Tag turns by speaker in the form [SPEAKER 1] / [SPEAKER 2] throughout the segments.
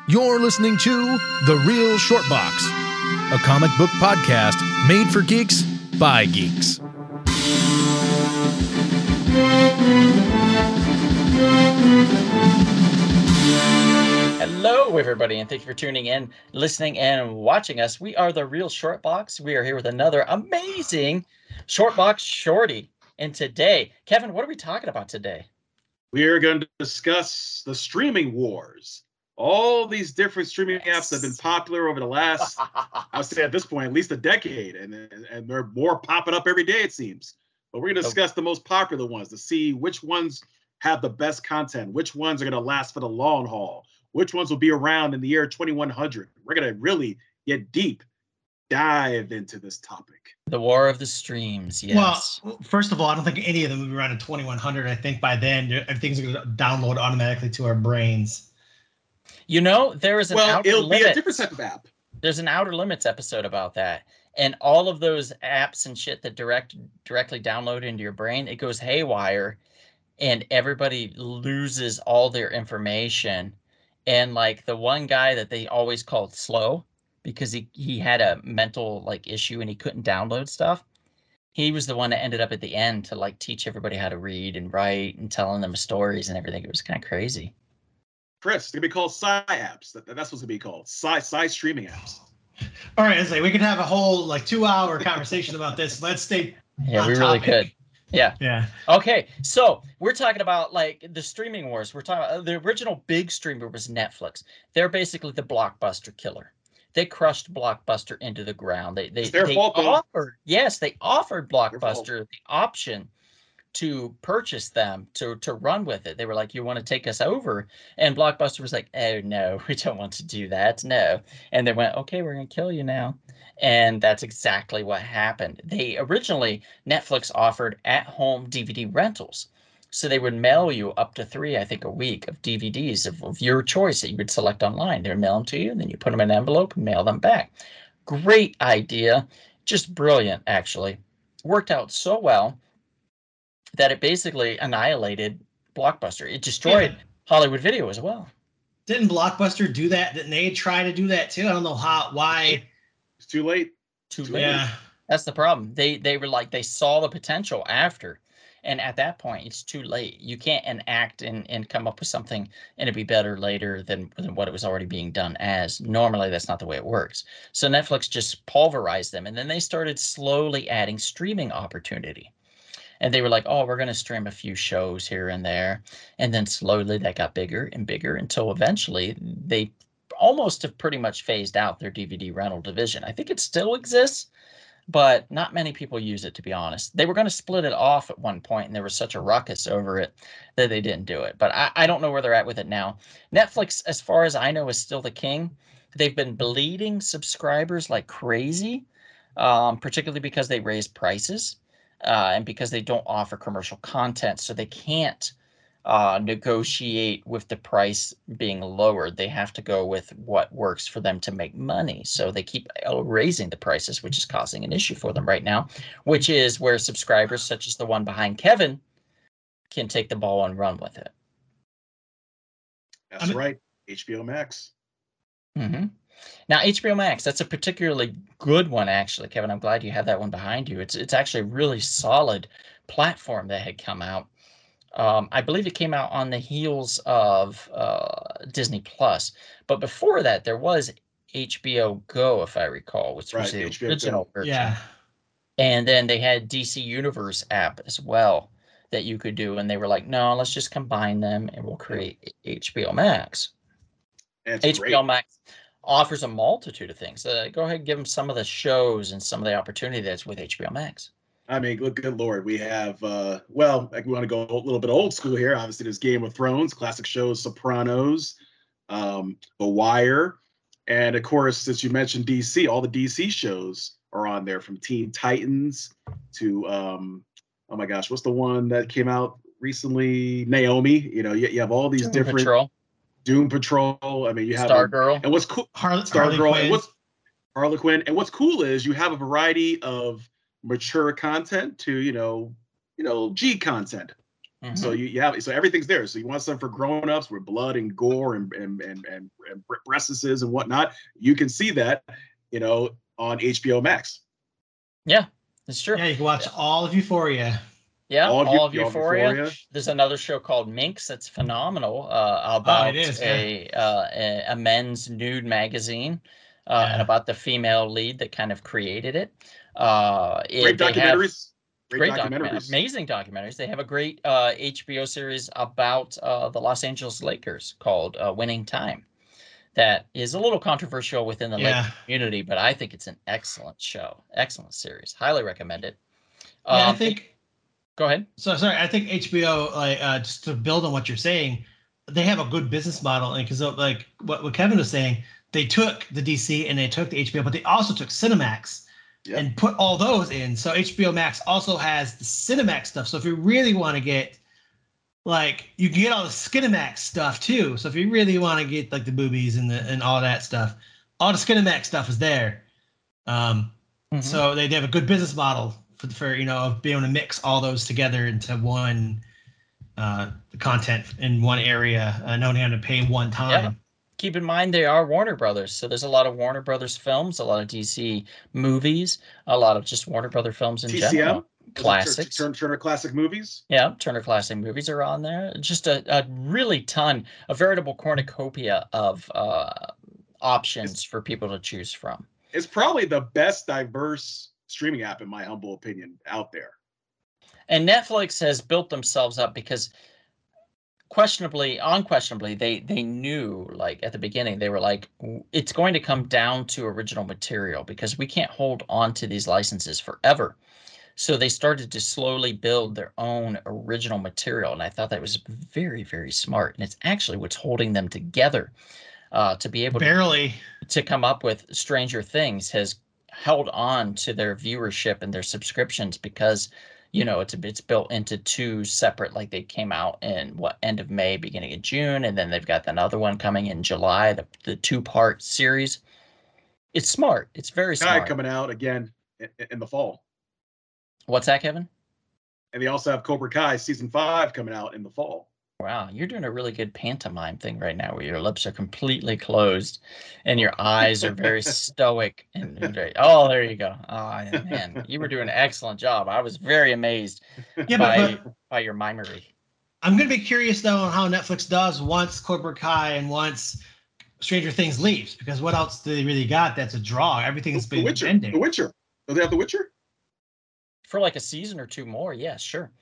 [SPEAKER 1] You're listening to The Real Short Box, a comic book podcast made for geeks by geeks.
[SPEAKER 2] Hello, everybody, and thank you for tuning in, listening, and watching us. We are The Real Short Box. We are here with another amazing Short Box Shorty. And today, Kevin, what are we talking about today?
[SPEAKER 3] We are going to discuss the streaming wars. All these different streaming apps that have been popular over the last, I would say at this point, at least a decade. And they're more popping up every day, it seems. But we're going to discuss the most popular ones to see which ones have the best content, which ones are going to last for the long haul, which ones will be around in the year 2100. We're going to really get deep, dive into this topic.
[SPEAKER 2] The war of the streams, yes.
[SPEAKER 4] Well, first of all, I don't think any of them will be around in 2100. I think by then, everything's going to download automatically to our brains.
[SPEAKER 2] You know, there is an Outer
[SPEAKER 3] it'll
[SPEAKER 2] Limits.
[SPEAKER 3] be a different type of app.
[SPEAKER 2] There's an Outer Limits episode about that. And all of those apps and shit that directly download into your brain, it goes haywire and everybody loses all their information. And like the one guy that they always called slow because he had a mental like issue and he couldn't download stuff. He was the one that ended up at the end to like teach everybody how to read and write and telling them stories and everything. It was kind of crazy.
[SPEAKER 3] Chris, it's going to be called Psy apps. That's what's going to be called. Psy streaming apps.
[SPEAKER 4] All right, we could have a whole like 2-hour conversation about this. Let's stay
[SPEAKER 2] Yeah, we really could. Yeah.
[SPEAKER 4] Yeah.
[SPEAKER 2] Okay, so we're talking about like the streaming wars. We're talking about the original big streamer was Netflix. They're basically the Blockbuster killer. They crushed Blockbuster into the ground. They offered Blockbuster the option to purchase them to run with it. They were like, "You want to take us over?" And Blockbuster was like, "Oh no, we don't want to do that. No." And they went, "Okay, we're gonna kill you now." And that's exactly what happened. Netflix offered at-home DVD rentals. So they would mail you up to 3, I think, a week of DVDs of your choice that you would select online. They would mail them to you, and then you put them in an envelope and mail them back. Great idea. Just brilliant, actually. Worked out so well that it basically annihilated Blockbuster. It destroyed Hollywood Video as well.
[SPEAKER 4] Didn't Blockbuster do that? Didn't they try to do that too? I don't know why.
[SPEAKER 3] It's too late.
[SPEAKER 2] Too late.
[SPEAKER 4] Yeah.
[SPEAKER 2] That's the problem. They were like, they saw the potential after. And at that point, it's too late. You can't enact and come up with something and it'd be better later than what it was already being done as. Normally, that's not the way it works. So Netflix just pulverized them. And then they started slowly adding streaming opportunity. And they were like, "Oh, we're going to stream a few shows here and there." And then slowly that got bigger and bigger until eventually they almost have pretty much phased out their DVD rental division. I think it still exists, but not many people use it, to be honest. They were going to split it off at one point, and there was such a ruckus over it that they didn't do it. But I don't know where they're at with it now. Netflix, as far as I know, is still the king. They've been bleeding subscribers like crazy, particularly because they raised prices. And because they don't offer commercial content, so they can't negotiate with the price being lowered. They have to go with what works for them to make money. So they keep raising the prices, which is causing an issue for them right now, which is where subscribers such as the one behind Kevin can take the ball and run with it.
[SPEAKER 3] That's right. HBO Max.
[SPEAKER 2] Mm-hmm. Now, HBO Max, that's a particularly good one, actually, Kevin. I'm glad you have that one behind you. It's actually a really solid platform that had come out. I believe it came out on the heels of Disney Plus. But before that, there was HBO Go, if I recall, which was the original version.
[SPEAKER 4] Yeah.
[SPEAKER 2] And then they had DC Universe app as well that you could do. And they were like, "No, let's just combine them and we'll create HBO Max." HBO Max offers a multitude of things. Go ahead and give them some of the shows and some of the opportunity that's with HBO Max.
[SPEAKER 3] I mean, good Lord. We have, we want to go a little bit old school here. Obviously, there's Game of Thrones, classic shows, Sopranos, The Wire. And of course, since you mentioned DC, all the DC shows are on there, from Teen Titans to, oh my gosh, what's the one that came out recently? Naomi. You know, you have all these different... Doom Patrol. I mean, you have
[SPEAKER 2] Stargirl.
[SPEAKER 3] And what's cool? Stargirl. And what's Harlequin. And what's cool is you have a variety of mature content to, G content. So you have, so everything's there. So you want something for grown-ups with blood and gore and breasts and whatnot. You can see that, on HBO Max.
[SPEAKER 2] Yeah, it's true.
[SPEAKER 4] Yeah, you can watch all of Euphoria.
[SPEAKER 2] Yeah, all of
[SPEAKER 3] Euphoria.
[SPEAKER 2] Euphoria. There's another show called Minx that's phenomenal about a men's nude magazine and about the female lead that kind of created it.
[SPEAKER 3] Great documentaries.
[SPEAKER 2] Great documentaries. Amazing documentaries. They have a great HBO series about the Los Angeles Lakers called Winning Time. That is a little controversial within the Lakers community, but I think it's an excellent show. Excellent series. Highly recommend it.
[SPEAKER 4] I think...
[SPEAKER 2] Go ahead.
[SPEAKER 4] So sorry, I think HBO, just to build on what you're saying, they have a good business model, and because like what Kevin was saying, they took the DC and they took the HBO, but they also took Cinemax and put all those in. So HBO Max also has the Cinemax stuff. So if you really want to get, you can get all the Skinemax stuff too. So if you really want to get the boobies and all that stuff, all the Skinemax stuff is there. So they have a good business model for of being able to mix all those together into one content in one area, not having to pay one time.
[SPEAKER 2] Yeah. Keep in mind they are Warner Brothers, so there's a lot of Warner Brothers films, a lot of DC movies, a lot of just Warner Brother films in general. Classics.
[SPEAKER 3] Turner Classic Movies.
[SPEAKER 2] Yeah, Turner Classic Movies are on there. Just a really ton, a veritable cornucopia of options for people to choose from.
[SPEAKER 3] It's probably the best diverse streaming app, in my humble opinion, out there.
[SPEAKER 2] And Netflix has built themselves up because unquestionably, they knew, at the beginning, they were like, it's going to come down to original material because we can't hold on to these licenses forever. So they started to slowly build their own original material. And I thought that was very, very smart. And it's actually what's holding them together to be able to come up with Stranger Things has held on to their viewership and their subscriptions because it's built into two separate, they came out in end of May, beginning of June, and then they've got another one coming in July, the 2-part series. It's smart. It's very smart.
[SPEAKER 3] Coming out again in the fall.
[SPEAKER 2] What's that, Kevin?
[SPEAKER 3] And they also have Cobra Kai season 5 coming out in the fall.
[SPEAKER 2] Wow, you're doing a really good pantomime thing right now where your lips are completely closed and your eyes are very stoic and very, oh, there you go. Oh, man, you were doing an excellent job. I was very amazed by your mimery.
[SPEAKER 4] I'm going to be curious, though, on how Netflix does once Cobra Kai and once Stranger Things leaves, because what else do they really got that's a draw? Everything's been ending.
[SPEAKER 3] The Witcher. Do they have The Witcher?
[SPEAKER 2] For a season or two more, yes, sure.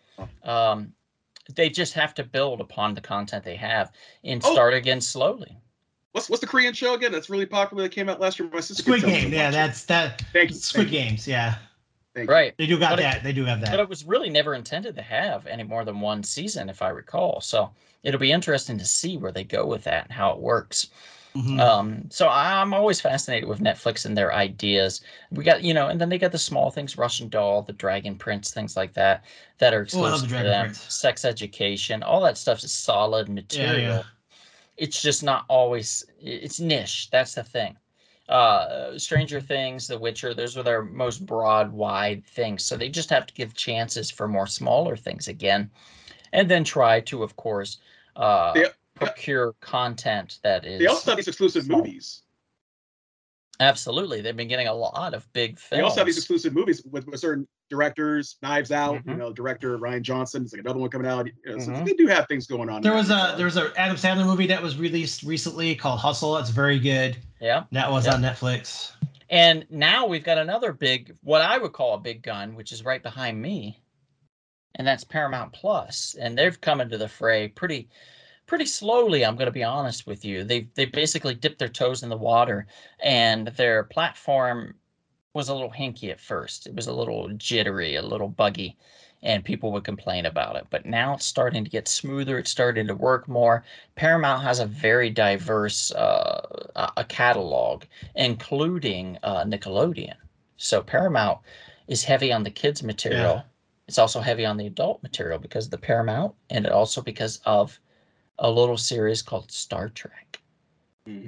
[SPEAKER 2] They just have to build upon the content they have and start again slowly.
[SPEAKER 3] What's the Korean show again? That's really popular. That came out last year. My sister.
[SPEAKER 4] Squid Game. Yeah, that's that. Squid Games. Yeah.
[SPEAKER 2] Right.
[SPEAKER 4] They do got that. They do have that.
[SPEAKER 2] But it was really never intended to have any more than one season, if I recall. So it'll be interesting to see where they go with that and how it works. So I'm always fascinated with Netflix and their ideas. We got, and then they got the small things, Russian Doll, the Dragon Prince, things like that are exclusive to them. Prince. Sex Education, all that stuff is solid material. Yeah. It's just not always, it's niche. That's the thing. Stranger Things, The Witcher, those are their most broad, wide things. So they just have to give chances for more smaller things again. And then try to, of course, procure content that is.
[SPEAKER 3] They also have these exclusive movies.
[SPEAKER 2] Absolutely, they've been getting a lot of big films.
[SPEAKER 3] They also have these exclusive movies with certain directors. Knives Out, director Rian Johnson. It's another one coming out. So they do have things going on.
[SPEAKER 4] There was an Adam Sandler movie that was released recently called Hustle. It's very good.
[SPEAKER 2] Yeah,
[SPEAKER 4] that was on Netflix.
[SPEAKER 2] And now we've got another big, what I would call a big gun, which is right behind me, and that's Paramount Plus. And they've come into the fray pretty slowly, I'm going to be honest with you. They basically dipped their toes in the water, and their platform was a little hinky at first. It was a little jittery, a little buggy, and people would complain about it. But now it's starting to get smoother. It's starting to work more. Paramount has a very diverse a catalog, including Nickelodeon. So Paramount is heavy on the kids' material. Yeah. It's also heavy on the adult material because of the Paramount, and also because of a little series called Star Trek.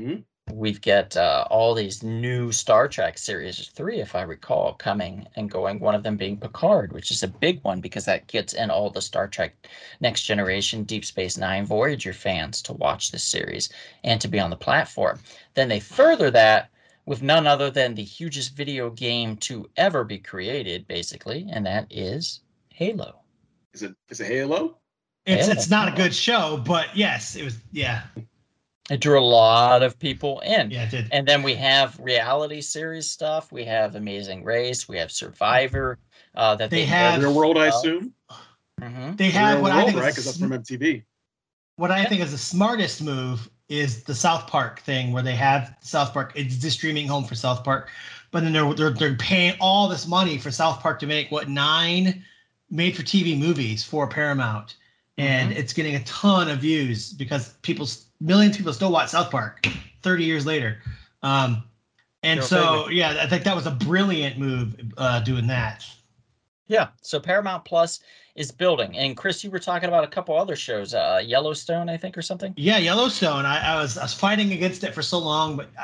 [SPEAKER 2] We've got all these new Star Trek series, 3, if I recall, coming and going. One of them being Picard, which is a big one because that gets in all the Star Trek Next Generation, Deep Space Nine, Voyager fans to watch this series and to be on the platform. Then they further that with none other than the hugest video game to ever be created, basically, and that is Halo.
[SPEAKER 3] Is it Halo?
[SPEAKER 4] It's not a good show, but yes, it was. Yeah.
[SPEAKER 2] It drew a lot of people in.
[SPEAKER 4] Yeah, it did.
[SPEAKER 2] And then we have reality series stuff. We have Amazing Race. We have Survivor. That
[SPEAKER 4] they have
[SPEAKER 3] Real World, I assume.
[SPEAKER 2] Mm-hmm.
[SPEAKER 4] They have
[SPEAKER 3] Real
[SPEAKER 4] what
[SPEAKER 3] World,
[SPEAKER 4] I think
[SPEAKER 3] right?
[SPEAKER 4] is
[SPEAKER 3] Because that's from MTV.
[SPEAKER 4] What I think is the smartest move is the South Park thing, where they have South Park. It's the streaming home for South Park, but then they're paying all this money for South Park to make 9 made-for-TV movies for Paramount, and it's getting a ton of views because millions of people still watch South Park 30 years later. I think that was a brilliant move doing that.
[SPEAKER 2] Yeah, so Paramount Plus is building. And Chris, you were talking about a couple other shows, Yellowstone, I think, or something.
[SPEAKER 4] Yeah, Yellowstone. I was fighting against it for so long, but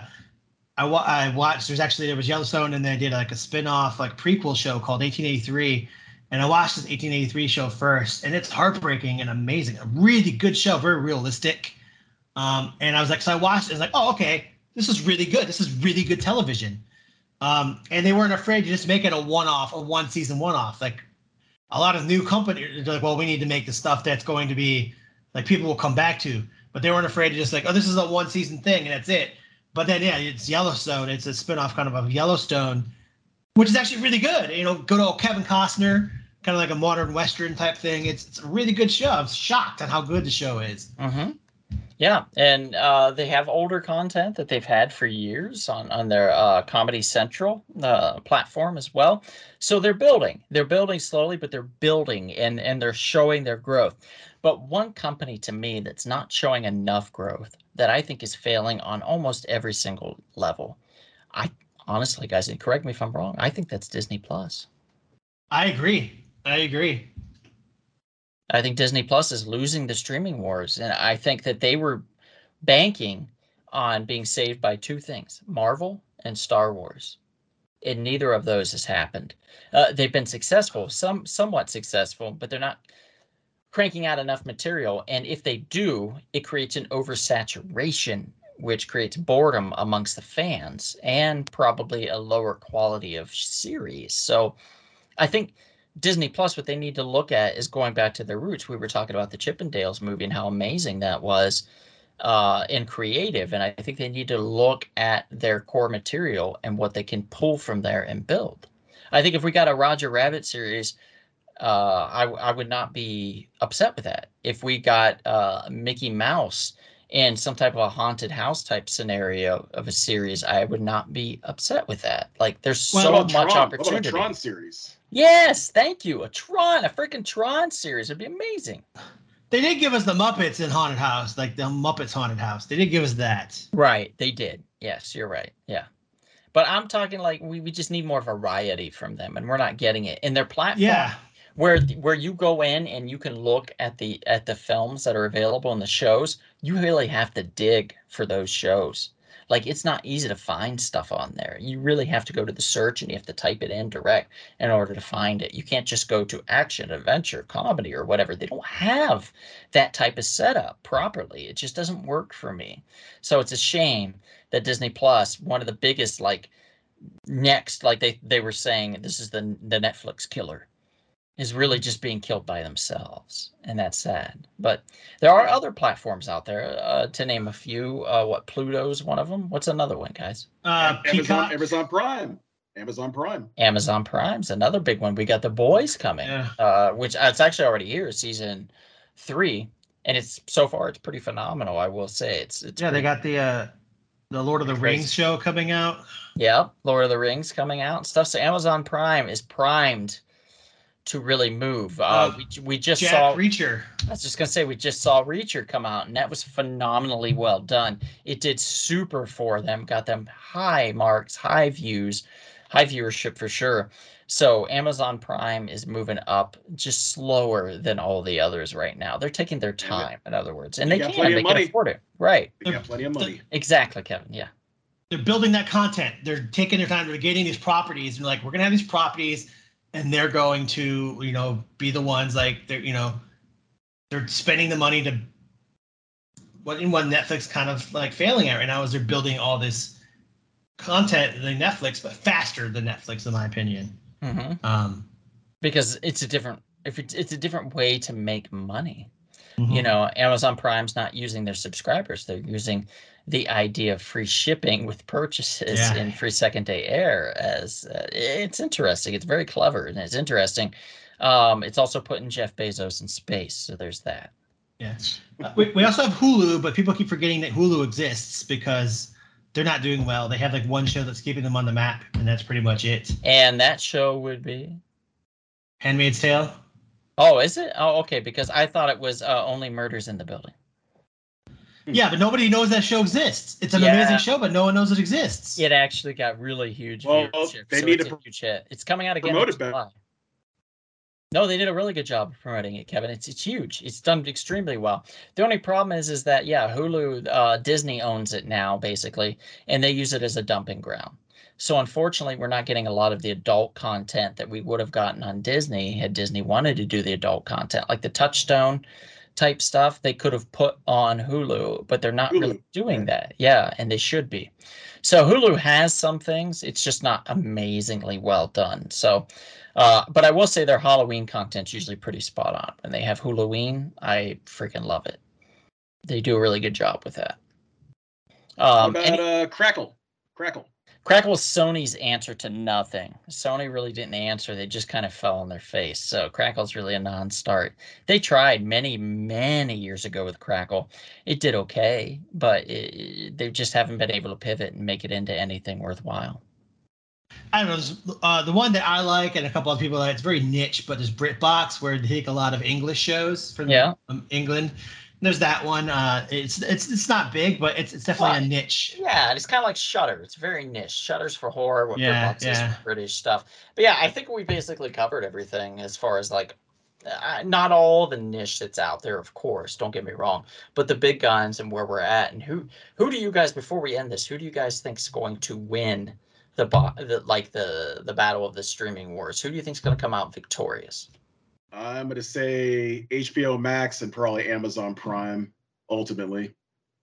[SPEAKER 4] I watched. There was Yellowstone, and they did like a spin-off, like prequel show called 1883. And I watched this 1883 show first, and it's heartbreaking and amazing. A really good show, very realistic. And I was like, so I watched it. It's like, oh, okay, this is really good. This is really good television. And they weren't afraid to just make it a one-off, a one-season one-off. Like a lot of new companies, they're like, well, we need to make the stuff that's going to be like people will come back to. But they weren't afraid to just like, oh, this is a one-season thing and that's it. But then, yeah, it's Yellowstone. It's a spin-off kind of Yellowstone, which is actually really good. You know, good old Kevin Costner, kind of like a modern Western type thing. It's a really good show. I'm shocked at how good the show is.
[SPEAKER 2] Mm-hmm. Yeah, and they have older content that they've had for years on their Comedy Central platform as well. So they're building. They're building slowly, but they're building, and they're showing their growth. But one company to me that's not showing enough growth, that I think is failing on almost every single level. I honestly, guys, and correct me if I'm wrong, I think that's Disney Plus.
[SPEAKER 4] I agree.
[SPEAKER 2] I think Disney Plus is losing the streaming wars, and I think that they were banking on being saved by 2 things, Marvel and Star Wars. And neither of those has happened. They've been successful, somewhat successful, but they're not cranking out enough material. And if they do, it creates an oversaturation, which creates boredom amongst the fans and probably a lower quality of series. So I think Disney Plus, what they need to look at is going back to their roots. We were talking about the Chippendales movie and how amazing that was in creative. And I think they need to look at their core material and what they can pull from there and build. I think if we got a Roger Rabbit series, I would not be upset with that. If we got Mickey Mouse in some type of a haunted house type scenario of a series, I would not be upset with that. Like there's so much opportunity.
[SPEAKER 3] What about a Tron series?
[SPEAKER 2] Yes, thank you. A freaking Tron series would be amazing.
[SPEAKER 4] They did give us the Muppets in Haunted House, like the Muppets Haunted House. They did give us that.
[SPEAKER 2] Right, they did. Yes, you're right. Yeah. But I'm talking like we just need more variety from them, and we're not getting it in their platform.
[SPEAKER 4] Yeah.
[SPEAKER 2] Where you go in and you can look at the films that are available in the shows, you really have to dig for those shows. Like it's not easy to find stuff on there. You really have to go to the search and you have to type it in direct in order to find it. You can't just go to action, adventure, comedy, or whatever. They don't have that type of setup properly. It just doesn't work for me. So it's a shame that Disney Plus, one of the biggest, like next, like they were saying, this is the Netflix killer, is really just being killed by themselves, and that's sad. But there are other platforms out there, to name a few. Pluto's one of them. What's another one, guys?
[SPEAKER 3] Amazon Prime. Amazon
[SPEAKER 2] Prime's another big one. We got The Boys coming, which it's actually already here, season 3, and it's so far it's pretty phenomenal. I will say it's
[SPEAKER 4] they got the Lord of the Rings show coming out.
[SPEAKER 2] Yeah, Lord of the Rings coming out and stuff. So Amazon Prime is primed to really move. We just saw
[SPEAKER 4] Reacher.
[SPEAKER 2] I was just gonna say we just saw Reacher come out, and that was phenomenally well done. It did super for them, got them high marks, high views, high viewership for sure. So Amazon Prime is moving up just slower than all the others right now. They're taking their time, in other words, and
[SPEAKER 3] They
[SPEAKER 2] they
[SPEAKER 3] got
[SPEAKER 2] can.
[SPEAKER 3] plenty of
[SPEAKER 2] They can
[SPEAKER 3] money.
[SPEAKER 2] afford it, right?
[SPEAKER 3] They got plenty of money.
[SPEAKER 2] Exactly, Kevin. Yeah.
[SPEAKER 4] They're building that content. They're taking their time. They're getting these properties. And like, we're gonna have these properties, and they're going to, be the ones like they're spending the money to. What Netflix kind of like failing at right now is they're building all this content than Netflix, but faster than Netflix, in my opinion.
[SPEAKER 2] Mm-hmm. Because it's a different way to make money.
[SPEAKER 4] Mm-hmm.
[SPEAKER 2] Amazon Prime's not using their subscribers. They're using the idea of free shipping with purchases and free second day air as it's interesting. It's very clever and it's interesting. It's also putting Jeff Bezos in space. So there's that.
[SPEAKER 4] Yeah. We also have Hulu, but people keep forgetting that Hulu exists because they're not doing well. They have like one show that's keeping them on the map, and that's pretty much it.
[SPEAKER 2] And that show would be
[SPEAKER 4] Handmaid's Tale.
[SPEAKER 2] Oh, is it? Oh, okay. Because I thought it was Only Murders in the Building.
[SPEAKER 4] Yeah, but nobody knows that show exists. It's an amazing show, but no one knows it exists.
[SPEAKER 2] It actually got really huge
[SPEAKER 3] viewership. They need a huge
[SPEAKER 2] hit. It's coming out again in July. No, they did a really good job of promoting it, Kevin. It's huge. It's done extremely well. The only problem is that Hulu, Disney owns it now basically, and they use it as a dumping ground. So unfortunately, we're not getting a lot of the adult content that we would have gotten on Disney had Disney wanted to do the adult content, like the Touchstone type stuff. They could have put on Hulu, but they're not really doing that. Yeah, and they should be. So Hulu has some things. It's just not amazingly well done. So, but I will say their Halloween content's usually pretty spot on. When they have Halloween, I freaking love it. They do a really good job with that.
[SPEAKER 3] What about Crackle?
[SPEAKER 2] Crackle was Sony's answer to nothing. Sony really didn't answer. They just kind of fell on their face. So Crackle's really a non-start. They tried many, many years ago with Crackle. It did okay, but they just haven't been able to pivot and make it into anything worthwhile.
[SPEAKER 4] I don't know. The one that I like and a couple of people like, it's very niche, but there's BritBox where they take a lot of English shows from England. There's that one. It's not big, but it's definitely a niche.
[SPEAKER 2] Yeah, it's kind of like Shudder. It's very niche. Shudder's for horror. What BritBox is for British stuff. But yeah, I think we basically covered everything as far as like, not all the niche that's out there, of course. Don't get me wrong, but the big guns and where we're at, and who do you guys, before we end this, who do you guys think is going to win the battle of the streaming wars? Who do you think is going to come out victorious?
[SPEAKER 3] I'm going to say HBO Max and probably Amazon Prime, ultimately.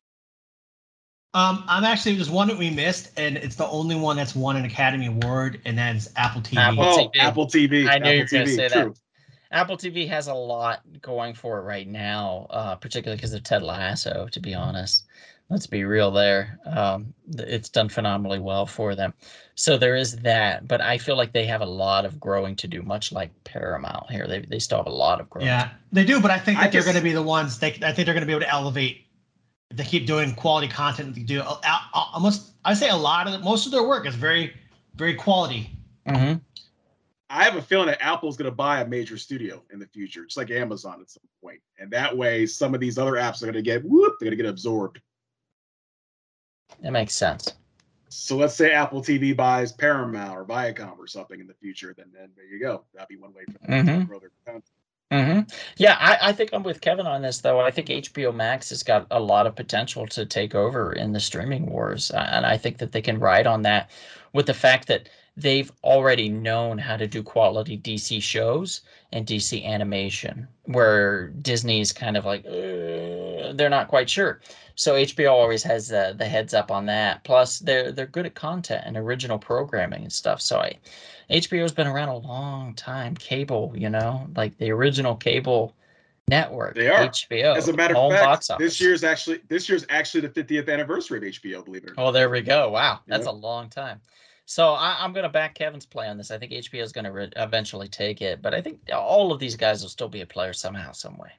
[SPEAKER 4] I'm actually, there's one that we missed, and it's the only one that's won an Academy Award, and that is Apple TV.
[SPEAKER 3] Apple TV.
[SPEAKER 2] I knew you were going to say
[SPEAKER 3] that.
[SPEAKER 2] Apple TV has a lot going for it right now, particularly because of Ted Lasso, to be honest. Let's be real there. It's done phenomenally well for them. So there is that, but I feel like they have a lot of growing to do, much like Paramount here. They still have a lot of growing.
[SPEAKER 4] Yeah, they do, but I think that they're going to be the ones, I think they're going to be able to elevate. If they keep doing quality content, they do almost, I say most of their work is very, very quality.
[SPEAKER 2] Mm-hmm.
[SPEAKER 3] I have a feeling that Apple's going to buy a major studio in the future, just like Amazon at some point. And that way, some of these other apps are going to they're going to get absorbed.
[SPEAKER 2] That makes sense.
[SPEAKER 3] So let's say Apple TV buys Paramount or Viacom or something in the future, then there you go. That'd be one way for them to grow their content.
[SPEAKER 2] Mm-hmm. Yeah, I think I'm with Kevin on this, though. I think HBO Max has got a lot of potential to take over in the streaming wars. And I think that they can ride on that with the fact that they've already known how to do quality DC shows and DC animation, where Disney's kind of like, they're not quite sure. So HBO always has the heads up on that. Plus, they're good at content and original programming and stuff. So HBO's been around a long time. Cable, like the original cable network.
[SPEAKER 3] They are.
[SPEAKER 2] HBO.
[SPEAKER 3] As a matter of fact, this year's actually the 50th anniversary of HBO. Believe it or not.
[SPEAKER 2] Oh, there we go. Wow, that's a long time. So I'm going to back Kevin's play on this. I think HBO is going to eventually take it, but I think all of these guys will still be a player somehow, some way.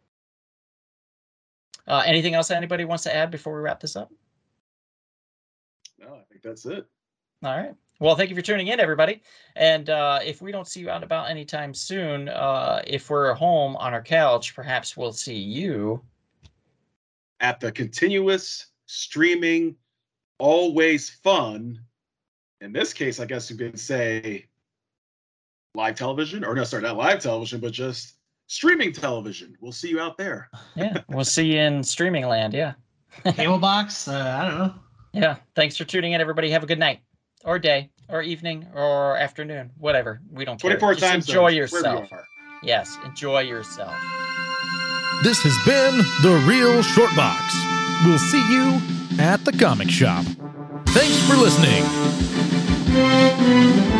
[SPEAKER 2] Anything else anybody wants to add before we wrap this up?
[SPEAKER 3] No, I think that's it.
[SPEAKER 2] All right. Well, thank you for tuning in, everybody. And if we don't see you out and about anytime soon, if we're home on our couch, perhaps we'll see you
[SPEAKER 3] at the continuous streaming, always fun. In this case, I guess you could say live television, or no, sorry, not live television, but just streaming television. We'll see you out there.
[SPEAKER 2] Yeah, we'll see you in streaming land. Yeah.
[SPEAKER 4] Cable box. I don't know.
[SPEAKER 2] Yeah. Thanks for tuning in, everybody. Have a good night, or day, or evening, or afternoon, whatever. We don't care.
[SPEAKER 3] 24
[SPEAKER 2] Just
[SPEAKER 3] times.
[SPEAKER 2] enjoy yourself. Yes, enjoy yourself.
[SPEAKER 1] This has been The Real Short Box. We'll see you at the comic shop. Thanks for listening.